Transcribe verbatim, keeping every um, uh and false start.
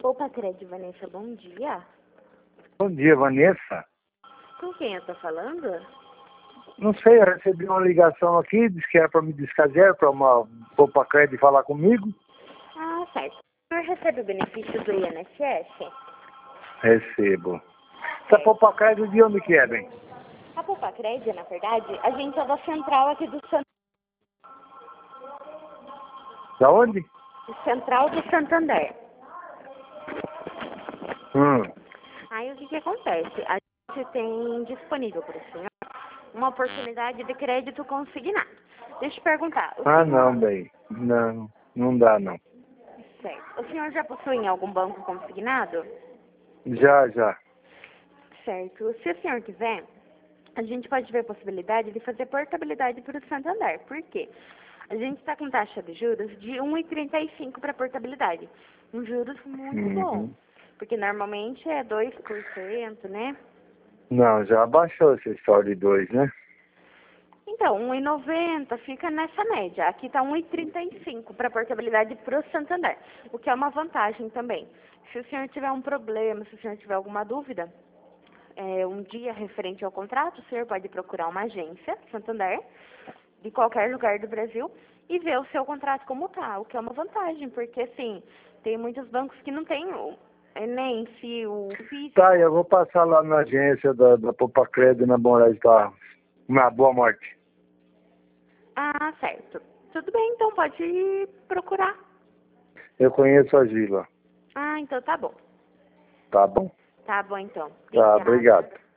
Poupa Crédito, Vanessa, bom dia. Bom dia, Vanessa. Com quem eu tô falando? Não sei, eu recebi uma ligação aqui, disse que era para me descaser, para uma Poupa Crédito falar comigo. Ah, certo. O senhor recebe o benefício do I N S S? Recebo. Essa Certo. Poupa Crédito de onde que é, bem? A Poupa Crédito, na verdade, a gente é da central aqui do San... Da onde? Central do Santander. Hum. Aí o que que acontece? A gente tem disponível para o senhor uma oportunidade de crédito consignado. Deixa eu perguntar. O Ah, senhor... não, bem. Não, não dá, não. Certo. O senhor já possui em algum banco consignado? Já, já. Certo. Se o senhor quiser, a gente pode ver a possibilidade de fazer portabilidade para o Santander. Por quê? A gente está com taxa de juros de um vírgula trinta e cinco para portabilidade. Um juros muito bom. Uhum. Porque normalmente é dois por cento, né? Não, já baixou essa história de dois, né? Então, um vírgula noventa fica nessa média. Aqui está um vírgula trinta e cinco para portabilidade para o Santander, o que é uma vantagem também. Se o senhor tiver um problema, se o senhor tiver alguma dúvida, é, um dia referente ao contrato, o senhor pode procurar uma agência Santander, de qualquer lugar do Brasil, e ver o seu contrato como está, o que é uma vantagem, porque assim, tem muitos bancos que não têm o, é, nem se o físico. Tá, eu vou passar lá na agência da, da Poupa Crédito na Moraes Barros. Na Boa Morte. Ah, certo. Tudo bem, então pode procurar. Eu conheço a Gila. Ah, então tá bom. Tá bom? Tá bom, então. Tá, Obrigada. obrigado.